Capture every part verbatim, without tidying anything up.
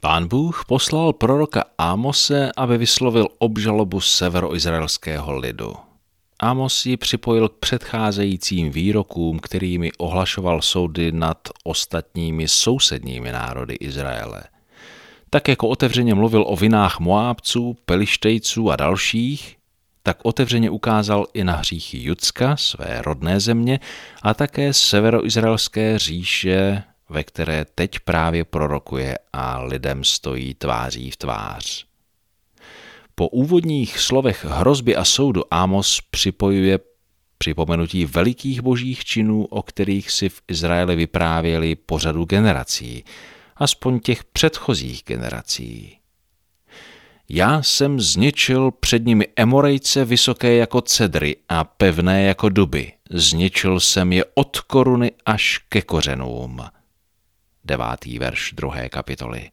Pán Bůh poslal proroka Ámose, aby vyslovil obžalobu severoizraelského lidu. Ámos ji připojil k předcházejícím výrokům, kterými ohlašoval soudy nad ostatními sousedními národy Izraele. Tak jako otevřeně mluvil o vinách Moábců, Pelištejců a dalších, tak otevřeně ukázal i na hříchy Judska, své rodné země, a také severoizraelské říše, ve které teď právě prorokuje a lidem stojí tváří v tvář. Po úvodních slovech hrozby a soudu Ámos připojuje připomenutí velikých božích činů, o kterých si v Izraeli vyprávěli po řadu generací, aspoň těch předchozích generací. Já jsem zničil před nimi Emorejce vysoké jako cedry a pevné jako duby. Zničil jsem je od koruny až ke kořenům. Devátý verš druhé kapitoly.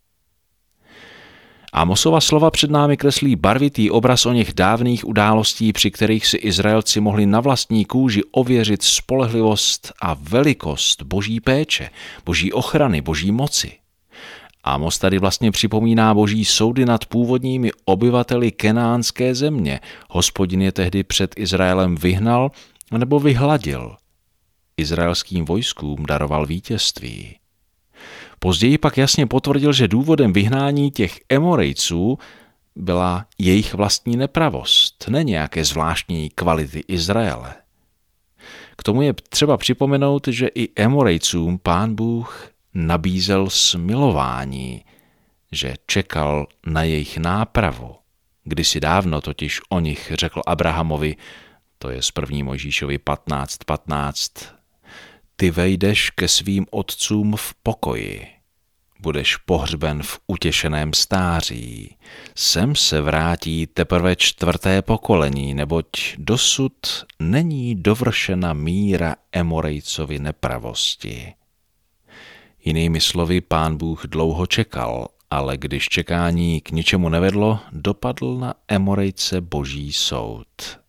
Ámosova slova před námi kreslí barvitý obraz o něch dávných událostí, při kterých si Izraelci mohli na vlastní kůži ověřit spolehlivost a velikost boží péče, boží ochrany, boží moci. Ámos tady vlastně připomíná boží soudy nad původními obyvateli kenánské země. Hospodin je tehdy před Izraelem vyhnal nebo vyhladil. Izraelským vojskům daroval vítězství. Později pak jasně potvrdil, že důvodem vyhnání těch Emorejců byla jejich vlastní nepravost, ne nějaké zvláštní kvality Izraele. K tomu je třeba připomenout, že i Emorejcům Pán Bůh nabízel smilování, že čekal na jejich nápravu. Kdysi dávno totiž o nich řekl Abrahamovi, to je z první Mojžíšovi patnáct patnáct, ty vejdeš ke svým otcům v pokoji, budeš pohřben v utěšeném stáří, sem se vrátí teprve čtvrté pokolení, neboť dosud není dovršena míra Emorejcovi nepravosti. Jinými slovy, Pán Bůh dlouho čekal, ale když čekání k ničemu nevedlo, dopadl na Emorejce boží soud.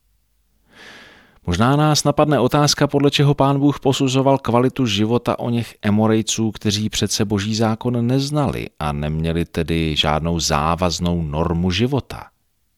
Možná nás napadne otázka, podle čeho Pán Bůh posuzoval kvalitu života o něch Emorejců, kteří přece boží zákon neznali a neměli tedy žádnou závaznou normu života.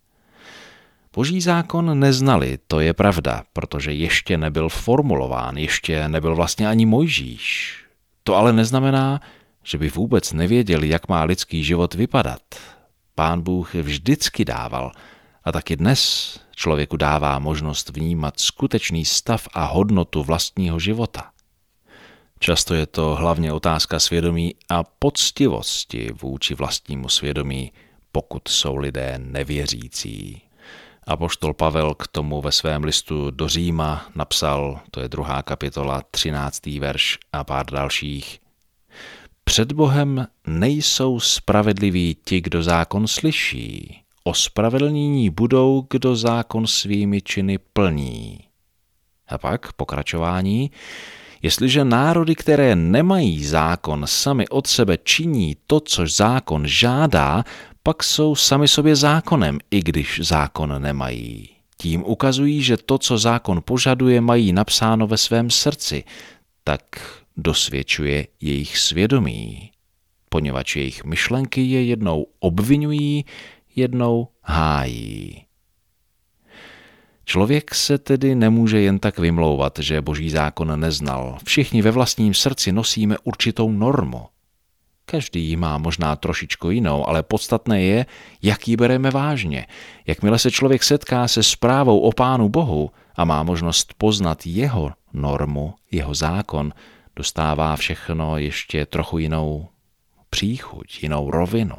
Boží zákon neznali, to je pravda, protože ještě nebyl formulován, ještě nebyl vlastně ani Mojžíš. To ale neznamená, že by vůbec nevěděli, jak má lidský život vypadat. Pán Bůh vždycky dával a taky dnes člověku dává možnost vnímat skutečný stav a hodnotu vlastního života. Často je to hlavně otázka svědomí a poctivosti vůči vlastnímu svědomí, pokud jsou lidé nevěřící. Apoštol Pavel k tomu ve svém listu do Říma napsal, to je druhá kapitola, třináctý verš a pár dalších. Před Bohem nejsou spravedliví ti, kdo zákon slyší. Ospravedlnění budou, kdo zákon svými činy plní. A pak pokračování. Jestliže národy, které nemají zákon, sami od sebe činí to, což zákon žádá, pak jsou sami sobě zákonem, i když zákon nemají. Tím ukazují, že to, co zákon požaduje, mají napsáno ve svém srdci, tak dosvědčuje jejich svědomí, poněvadž jejich myšlenky je jednou obvinují, jednou hájí. Člověk se tedy nemůže jen tak vymlouvat, že boží zákon neznal. Všichni ve vlastním srdci nosíme určitou normu. Každý má možná trošičku jinou, ale podstatné je, jak ji bereme vážně. Jakmile se člověk setká se zprávou o Pánu Bohu a má možnost poznat jeho normu, jeho zákon, dostává všechno ještě trochu jinou příchuť, jinou rovinu.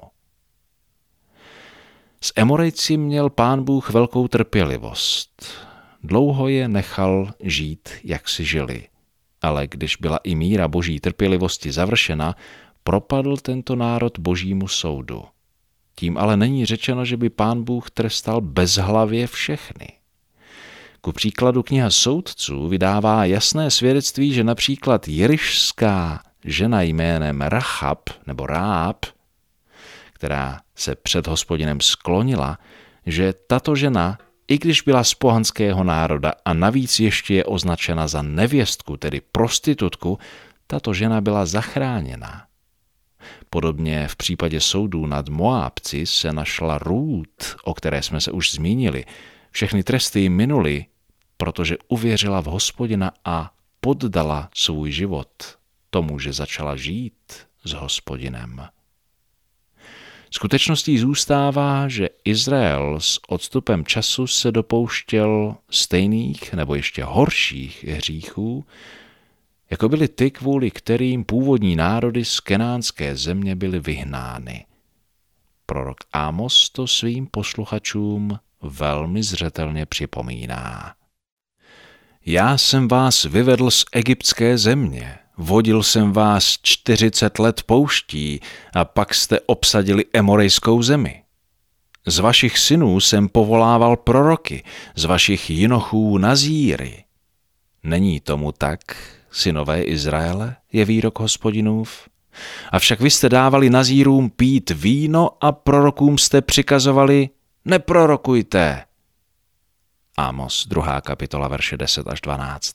S Emorejci měl Pán Bůh velkou trpělivost. Dlouho je nechal žít, jak si žili. Ale když byla i míra boží trpělivosti završena, propadl tento národ božímu soudu. Tím ale není řečeno, že by Pán Bůh trestal bezhlavě všechny. Ku příkladu kniha Soudců vydává jasné svědectví, že například jerišská žena jménem Rachab nebo Ráb, která se před Hospodinem sklonila, že tato žena, i když byla z pohanského národa a navíc ještě je označena za nevěstku, tedy prostitutku, tato žena byla zachráněna. Podobně v případě soudů nad Moábci se našla Rút, o které jsme se už zmínili. Všechny tresty jí minuly, protože uvěřila v Hospodina a poddala svůj život tomu, že začala žít s Hospodinem. Skutečností zůstává, že Izrael s odstupem času se dopouštěl stejných nebo ještě horších hříchů, jako byly ty, kvůli kterým původní národy z kenánské země byly vyhnány. Prorok Ámos to svým posluchačům velmi zřetelně připomíná. Já jsem vás vyvedl z egyptské země, vodil jsem vás čtyřicet let pouští a pak jste obsadili Emorejskou zemi. Z vašich synů jsem povolával proroky, z vašich jinochů nazíry. Není tomu tak, synové Izraele, je výrok Hospodinův? Avšak vy jste dávali nazírům pít víno a prorokům jste přikazovali, neprorokujte. Ámos, druhá kapitola, verše deset až dvanáct.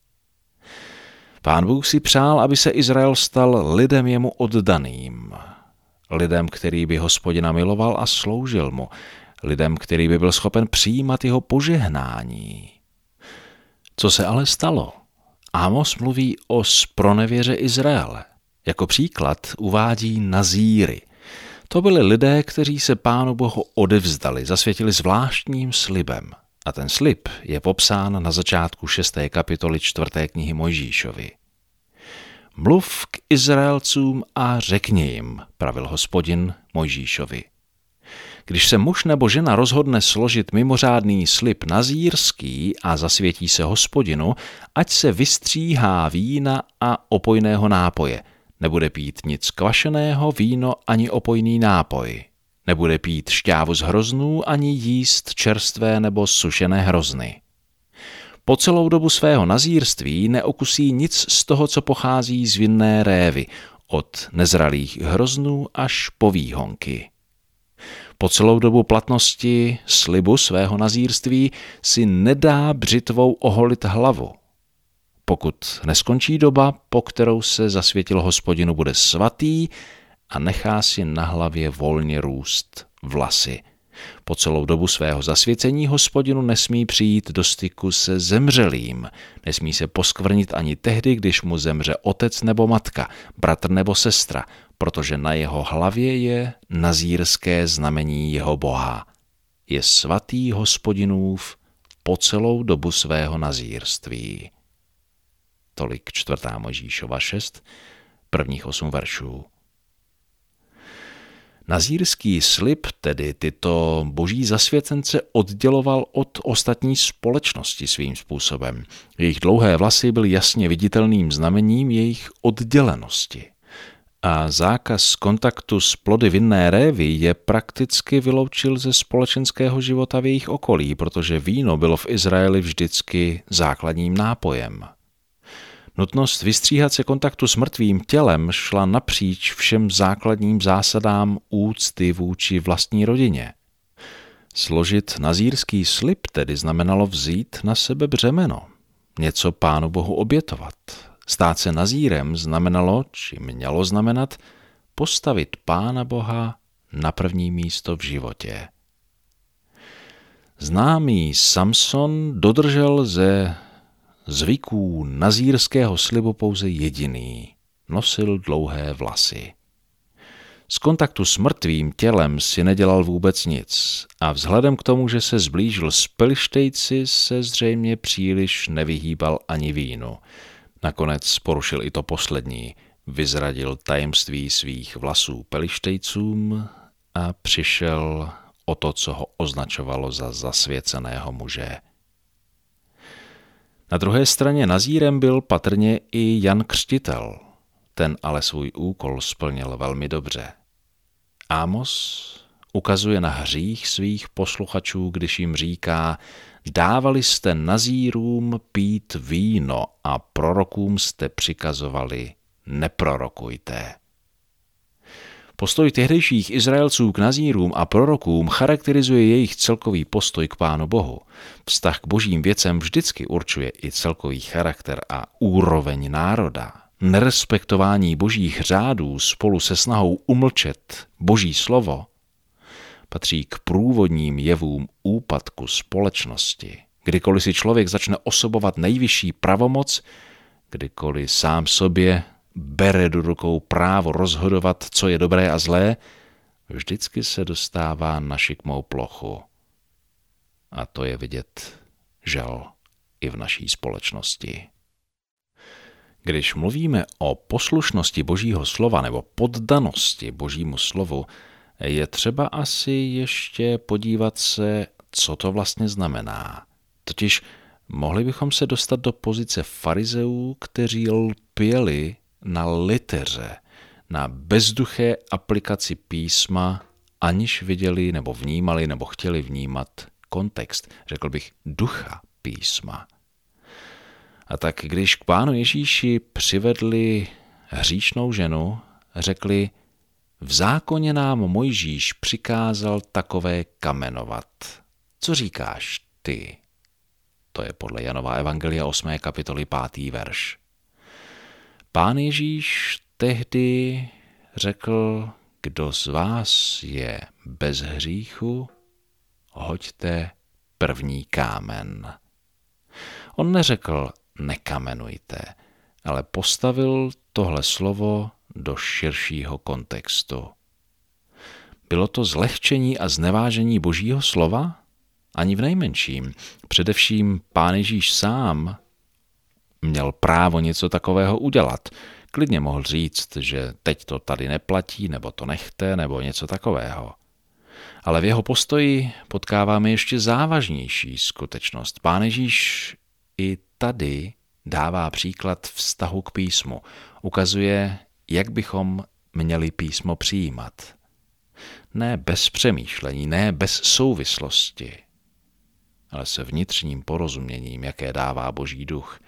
Pán Bůh si přál, aby se Izrael stal lidem jemu oddaným. Lidem, který by Hospodina miloval a sloužil mu. Lidem, který by byl schopen přijímat jeho požehnání. Co se ale stalo? Ámos mluví o zpronevěře Izraele. Jako příklad uvádí nazíry. To byli lidé, kteří se Pánu Bohu odevzdali, zasvětili zvláštním slibem. A ten slib je popsán na začátku šesté kapitoly čtvrté knihy Mojžíšovi. Mluv k Izraelcům a řekni jim, pravil Hospodin Mojžíšovi. Když se muž nebo žena rozhodne složit mimořádný slib nazírský a zasvětí se Hospodinu, ať se vystříhá vína a opojného nápoje. Nebude pít nic kvašeného, víno ani opojný nápoj. Nebude pít šťávu z hroznů ani jíst čerstvé nebo sušené hrozny. Po celou dobu svého nazírství neokusí nic z toho, co pochází z vinné révy, od nezralých hroznů až po výhonky. Po celou dobu platnosti slibu svého nazírství si nedá břitvou oholit hlavu. Pokud neskončí doba, po kterou se zasvětil Hospodinu, bude svatý a nechá si na hlavě volně růst vlasy. Po celou dobu svého zasvěcení Hospodinu nesmí přijít do styku se zemřelým, nesmí se poskvrnit ani tehdy, když mu zemře otec nebo matka, bratr nebo sestra, protože na jeho hlavě je nazírské znamení jeho Boha. Je svatý Hospodinův po celou dobu svého nazírství. Tolik čtvrtá Mojžíšova šest, prvních osm veršů. Nazírský slib tedy tyto boží zasvěcence odděloval od ostatní společnosti svým způsobem. Jejich dlouhé vlasy byly jasně viditelným znamením jejich oddělenosti. A zákaz kontaktu s plody vinné révy je prakticky vyloučil ze společenského života v jejich okolí, protože víno bylo v Izraeli vždycky základním nápojem. Nutnost vystříhat se kontaktu s mrtvým tělem šla napříč všem základním zásadám úcty vůči vlastní rodině. Složit nazírský slib tedy znamenalo vzít na sebe břemeno, něco Pánu Bohu obětovat. Stát se nazírem znamenalo, či mělo znamenat, postavit Pána Boha na první místo v životě. Známý Samson dodržel ze zvyků nazírského slibu pouze jediný. Nosil dlouhé vlasy. Z kontaktu s mrtvým tělem si nedělal vůbec nic a vzhledem k tomu, že se zblížil s Pelištejci, se zřejmě příliš nevyhýbal ani vínu. Nakonec porušil i to poslední. Vyzradil tajemství svých vlasů Pelištejcům a přišel o to, co ho označovalo za zasvěceného muže. Na druhé straně nazírem byl patrně i Jan Křtitel. Ten ale svůj úkol splnil velmi dobře. Ámos ukazuje na hřích svých posluchačů, když jim říká: dávali jste nazírům pít víno a prorokům jste přikazovali: neprorokujte. Postoj tehdejších Izraelců k nazírům a prorokům charakterizuje jejich celkový postoj k Pánu Bohu. Vztah k božím věcem vždycky určuje i celkový charakter a úroveň národa. nerespektování božích řádů spolu se snahou umlčet boží slovo patří k průvodním jevům úpadku společnosti. Kdykoliv si člověk začne osobovat nejvyšší pravomoc, kdykoliv sám sobě bere do rukou právo rozhodovat, co je dobré a zlé, vždycky se dostává na šikmou plochu. A to je vidět, žal, i v naší společnosti. Když mluvíme o poslušnosti božího slova nebo poddanosti božímu slovu, je třeba asi ještě podívat se, co to vlastně znamená. Totiž mohli bychom se dostat do pozice farizeů, kteří lpěli na liteře, na bezduché aplikaci písma, aniž viděli nebo vnímali nebo chtěli vnímat kontext, řekl bych ducha písma. A tak když k Pánu Ježíši přivedli hříšnou ženu, řekli: v zákoně nám Mojžíš přikázal takové kamenovat. Co říkáš ty? To je podle Janova evangelia osmé kapitoly pátý verš. Pán Ježíš tehdy řekl: kdo z vás je bez hříchu, hoďte první kámen. On neřekl nekamenujte, ale postavil tohle slovo do širšího kontextu. Bylo to zlehčení a znevážení božího slova? Ani v nejmenším. Především Pán Ježíš sám měl právo něco takového udělat. Klidně mohl říct, že teď to tady neplatí, nebo to nechte, nebo něco takového. Ale v jeho postoji potkáváme ještě závažnější skutečnost. Pán Ježíš i tady dává příklad vztahu k písmu. Ukazuje, jak bychom měli písmo přijímat. Ne bez přemýšlení, ne bez souvislosti, ale se vnitřním porozuměním, jaké dává Boží duch,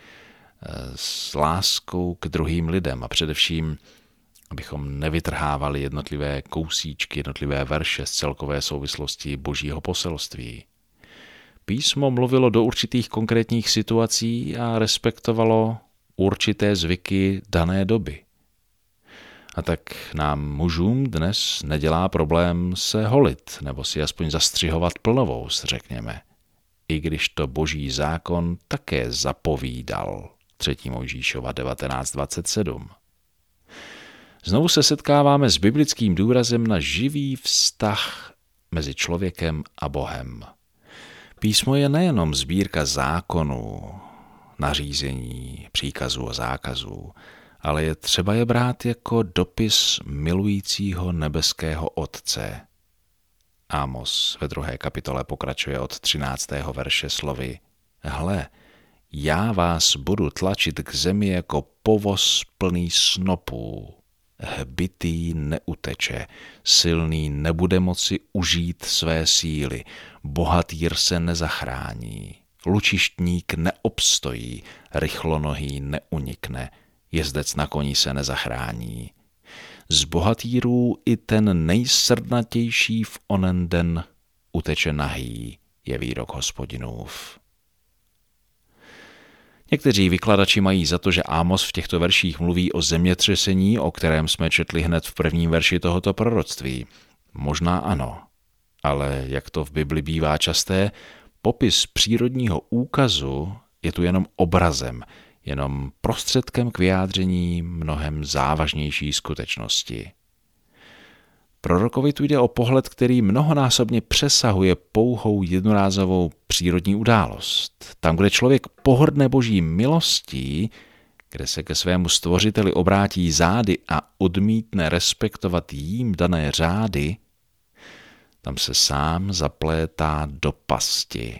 s láskou k druhým lidem a především, abychom nevytrhávali jednotlivé kousíčky, jednotlivé verše z celkové souvislosti Božího poselství. Písmo mluvilo do určitých konkrétních situací a respektovalo určité zvyky dané doby. A tak nám mužům dnes nedělá problém se holit nebo si aspoň zastřihovat plnovous, řekněme. I když to boží zákon také zapovídal. třetí Mojžíšova devatenáct dvacet sedm. Znovu se setkáváme s biblickým důrazem na živý vztah mezi člověkem a Bohem. Písmo je nejenom sbírka zákonů, nařízení, příkazů a zákazů, ale je třeba je brát jako dopis milujícího nebeského Otce. Ámos ve druhé kapitole pokračuje od třináctého verše slovy: Hle, já vás budu tlačit k zemi jako povoz plný snopů. Hbitý neuteče, silný nebude moci užít své síly, bohatýr se nezachrání, lučištník neobstojí, rychlonohý neunikne, jezdec na koni se nezachrání. Z bohatýrů i ten nejsrdnatější v onen den uteče nahý, je výrok Hospodinův. Někteří vykladači mají za to, že Ámos v těchto verších mluví o zemětřesení, o kterém jsme četli hned v prvním verši tohoto proroctví. Možná ano, ale jak to v Bibli bývá časté, popis přírodního úkazu je tu jenom obrazem, jenom prostředkem k vyjádření mnohem závažnější skutečnosti. Prorokovi tu jde o pohled, který mnohonásobně přesahuje pouhou jednorázovou přírodní událost. Tam, kde člověk pohrdne boží milostí, kde se ke svému stvořiteli obrátí zády a odmítne respektovat jím dané řády, tam se sám zaplétá do pasti.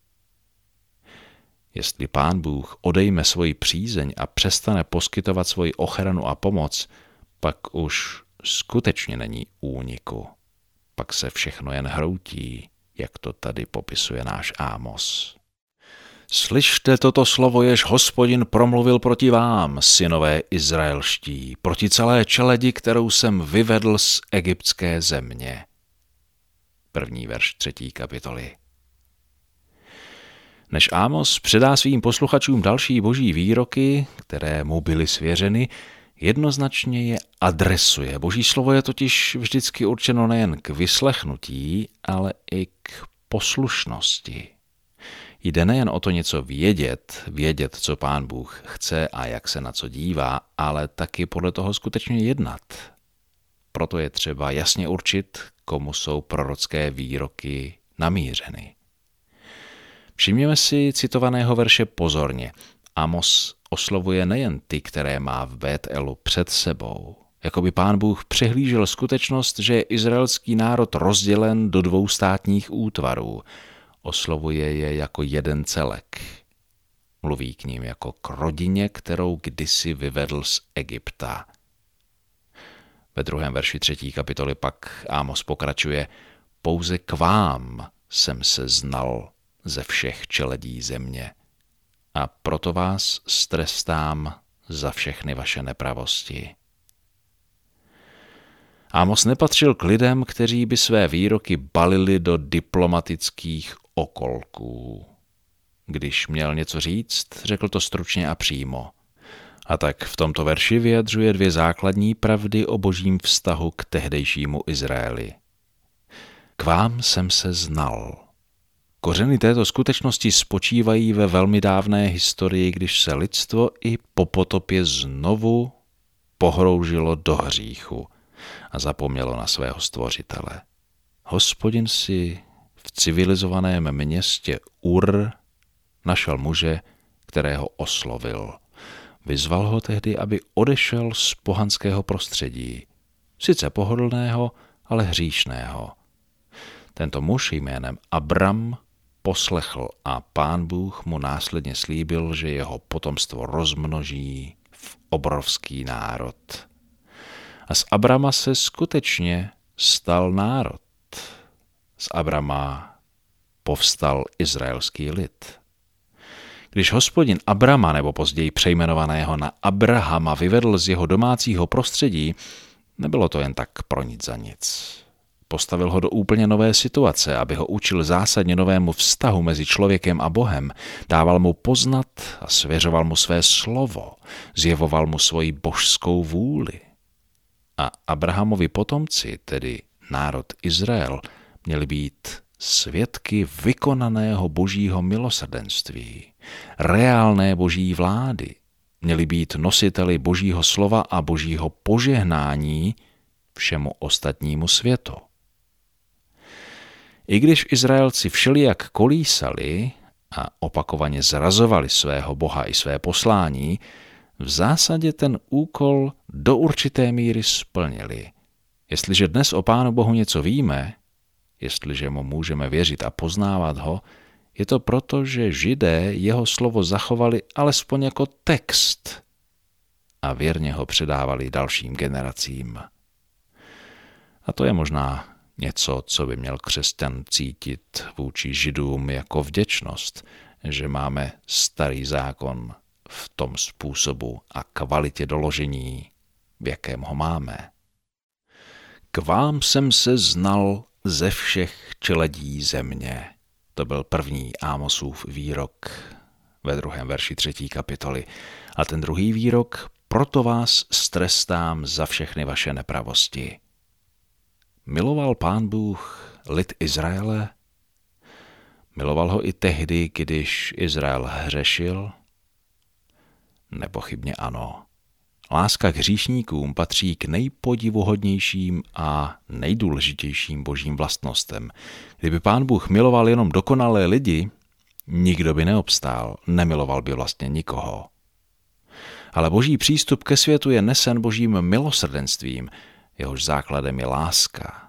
Jestli Pán Bůh odejme svoji přízeň a přestane poskytovat svoji ochranu a pomoc, pak už skutečně není úniku. Pak se všechno jen hroutí, jak to tady popisuje náš Ámos. Slyšte toto slovo, jež Hospodin promluvil proti vám, synové izraelští, proti celé čeledi, kterou jsem vyvedl z egyptské země. První verš třetí kapitoly. Než Ámos předá svým posluchačům další boží výroky, které mu byly svěřeny, jednoznačně je adresuje. Boží slovo je totiž vždycky určeno nejen k vyslechnutí, ale i k poslušnosti. Jde nejen o to něco vědět, vědět, co Pán Bůh chce a jak se na co dívá, ale taky podle toho skutečně jednat. Proto je třeba jasně určit, komu jsou prorocké výroky namířeny. Všimněme si citovaného verše pozorně. Amos oslovuje nejen ty, které má v Bételu před sebou. Jakoby Pán Bůh přehlížel skutečnost, že je izraelský národ rozdělen do dvou státních útvarů. Oslovuje je jako jeden celek. Mluví k ním jako k rodině, kterou kdysi vyvedl z Egypta. Ve druhém verši třetí kapitoly pak Ámos pokračuje: pouze k vám jsem se znal ze všech čeledí země a proto vás strestám za všechny vaše nepravosti. Ámos nepatřil k lidem, kteří by své výroky balili do diplomatických okolků. Když měl něco říct, řekl to stručně a přímo. A tak v tomto verši vyjadřuje dvě základní pravdy o božím vztahu k tehdejšímu Izraeli. K vám jsem se znal. Kořeny této skutečnosti spočívají ve velmi dávné historii, když se lidstvo i po potopě znovu pohroužilo do hříchu a zapomnělo na svého stvořitele. Hospodin si v civilizovaném městě Ur našel muže, kterého oslovil. Vyzval ho tehdy, aby odešel z pohanského prostředí, sice pohodlného, ale hříšného. Tento muž jménem Abram poslechl a Pán Bůh mu následně slíbil, že jeho potomstvo rozmnoží v obrovský národ. A z Abrama se skutečně stal národ. Z Abrama povstal izraelský lid. Když Hospodin Abrama, nebo později přejmenovaného na Abrahama, vyvedl z jeho domácího prostředí, nebylo to jen tak pro nic za nic. Postavil ho do úplně nové situace, aby ho učil zásadně novému vztahu mezi člověkem a Bohem, dával mu poznat a svěřoval mu své slovo, zjevoval mu svoji božskou vůli. A Abrahamovi potomci, tedy národ Izrael, měli být svědky vykonaného božího milosrdenství, reálné boží vlády, měli být nositeli božího slova a božího požehnání všemu ostatnímu světu. I když Izraelci všelijak kolísali a opakovaně zrazovali svého Boha i své poslání, v zásadě ten úkol do určité míry splnili. Jestliže dnes o Pánu Bohu něco víme, jestliže mu můžeme věřit a poznávat ho, je to proto, že Židé jeho slovo zachovali alespoň jako text a věrně ho předávali dalším generacím. A to je možná něco, co by měl křesťan cítit vůči Židům jako vděčnost, že máme starý zákon v tom způsobu a kvalitě doložení, v jakém ho máme. K vám jsem se znal ze všech čeledí země. To byl první Ámosův výrok ve druhém verši třetí kapitoly. A ten druhý výrok: proto vás strestám za všechny vaše nepravosti. Miloval Pán Bůh lid Izraele? Miloval ho i tehdy, když Izrael hřešil? Nepochybně ano. Láska k hříšníkům patří k nejpodivuhodnějším a nejdůležitějším božím vlastnostem. Kdyby Pán Bůh miloval jenom dokonalé lidi, nikdo by neobstál, nemiloval by vlastně nikoho. Ale boží přístup ke světu je nesen božím milosrdenstvím, jehož základem je láska.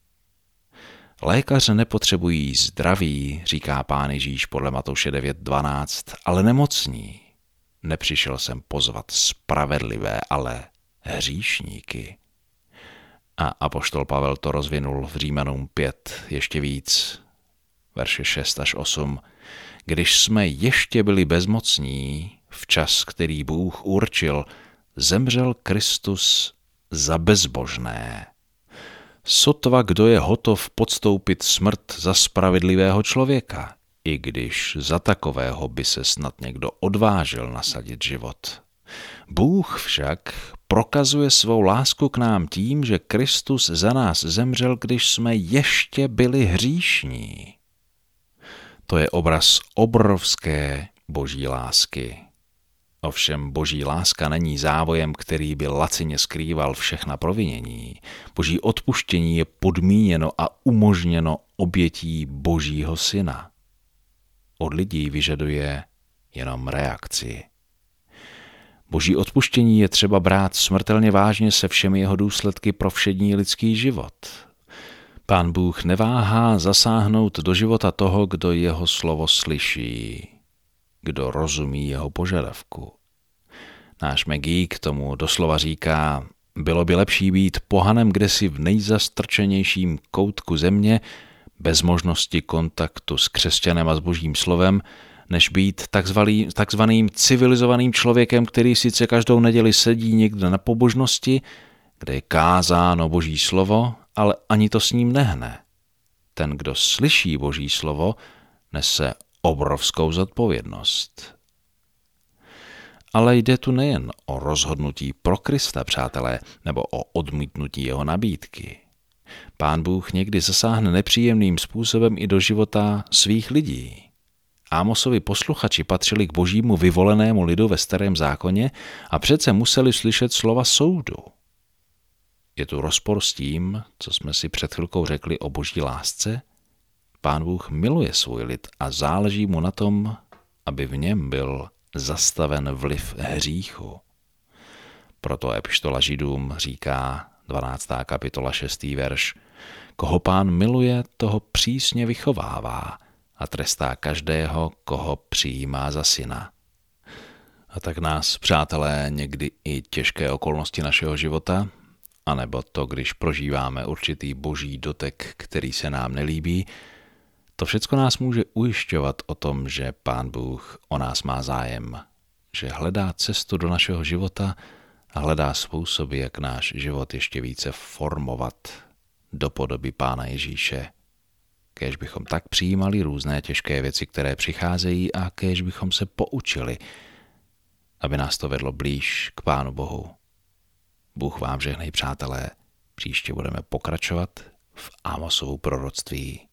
Lékaře nepotřebují zdraví, říká Pán Ježíš podle Matouše devět dvanáct, ale nemocní. Nepřišel jsem pozvat spravedlivé, ale hříšníky. A apoštol Pavel to rozvinul v Římanům pět ještě víc, verše šest až osm. Když jsme ještě byli bezmocní, v čas, který Bůh určil, zemřel Kristus za bezbožné. Sotva kdo je hotov podstoupit smrt za spravedlivého člověka. i když za takového by se snad někdo odvážil nasadit život. Bůh však prokazuje svou lásku k nám tím, že Kristus za nás zemřel, když jsme ještě byli hříšní. To je obraz obrovské boží lásky. Ovšem boží láska není závojem, který by lacině skrýval všechna provinění. Boží odpuštění je podmíněno a umožněno obětí božího syna. Od lidí vyžaduje jenom reakci. Boží odpuštění je třeba brát smrtelně vážně se všemi jeho důsledky pro všední lidský život. Pán Bůh neváhá zasáhnout do života toho, kdo jeho slovo slyší, kdo rozumí jeho požadavku. Náš Maggie k tomu doslova říká, bylo by lepší být pohanem kdesi v nejzastrčenějším koutku země, bez možnosti kontaktu s křesťanem a s božím slovem, než být takzvaný, takzvaným civilizovaným člověkem, který sice každou neděli sedí někde na pobožnosti, kde je kázáno boží slovo, ale ani to s ním nehne. Ten, kdo slyší boží slovo, nese obrovskou zodpovědnost. Ale jde tu nejen o rozhodnutí pro Krista, přátelé, nebo o odmítnutí jeho nabídky. Pán Bůh někdy zasáhne nepříjemným způsobem i do života svých lidí. Ámosovi posluchači patřili k božímu vyvolenému lidu ve Starém zákoně a přece museli slyšet slova soudu. Je tu rozpor s tím, co jsme si před chvilkou řekli o boží lásce? Pán Bůh miluje svůj lid a záleží mu na tom, aby v něm byl zastaven vliv hříchu. Proto epištola Židům říká, dvanáctá kapitola šestý verš, koho Pán miluje, toho přísně vychovává a trestá každého, koho přijímá za syna. A tak nás, přátelé, někdy i těžké okolnosti našeho života, anebo to, když prožíváme určitý boží dotek, který se nám nelíbí, to všecko nás může ujišťovat o tom, že Pán Bůh o nás má zájem, že hledá cestu do našeho života a hledá způsoby, jak náš život ještě více formovat do podoby Pána Ježíše. Kéž bychom tak přijímali různé těžké věci, které přicházejí a kéž bychom se poučili, aby nás to vedlo blíž k Pánu Bohu. Bůh vám žehnej, přátelé, příště budeme pokračovat v Ámosovu proroctví.